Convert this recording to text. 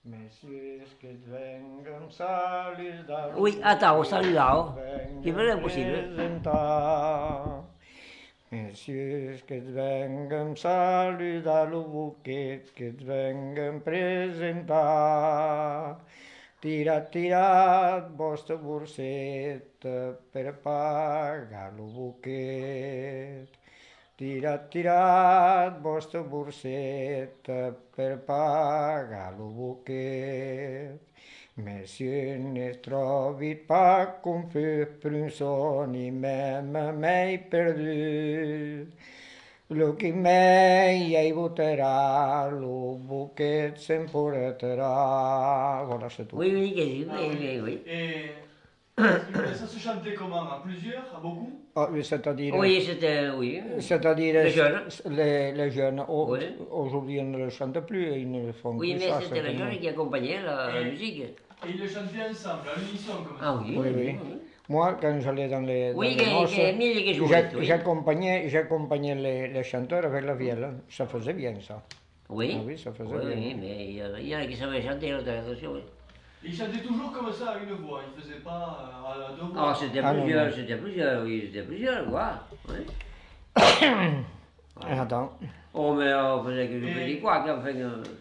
Oui, attends, salut là. Qui veut l'impossible. Messieurs, que vengan saludar o buquet, que vengan presentar. Tirat, tirat, vostra borseta per pagar o buquet. Tirat, tirat, vostra borseta per pagar o buquet. Monsieur ne trobit pas qu'on peut prunson ni même m'ei perdu. Lo qui m'ei ei voterà, lo buquet s'emporterà. Voilà, c'est tout. Oui, oui, oui, Ah oui, oui. oui, oui. Et ça se chantait comment? À plusieurs? À beaucoup? Ah, c'est-à-dire, Oui, c'était, oui. c'est-à-dire Le jeune. les jeunes, Oui. aujourd'hui, ils ne le chantent plus, ils ne le font Oui, plus mais ça, c'était le certainement. jeune qui accompagnait la Et, musique. et ils le chantaient ensemble, à l'unisson comme Ah ça. oui, Oui, oui, oui. oui. Moi, quand j'allais dans Oui, les noces, Émile qui jouait, oui. j'accompagnais les chanteurs avec la vielle. Ça faisait bien, ça. Ah Oui, oui, ça faisait oui, bien. oui, mais il y en a qui savaient chanter, l'autre, attention, oui. Et ils chantaient toujours comme ça à une voix, ils ne faisaient pas à deux Ah, voix. Ah non, non. c'était plusieurs, oui, c'était plusieurs, quoi. Oui. Voilà. Attends. Oh, mais on faisait que du Et- petit quoi, enfin,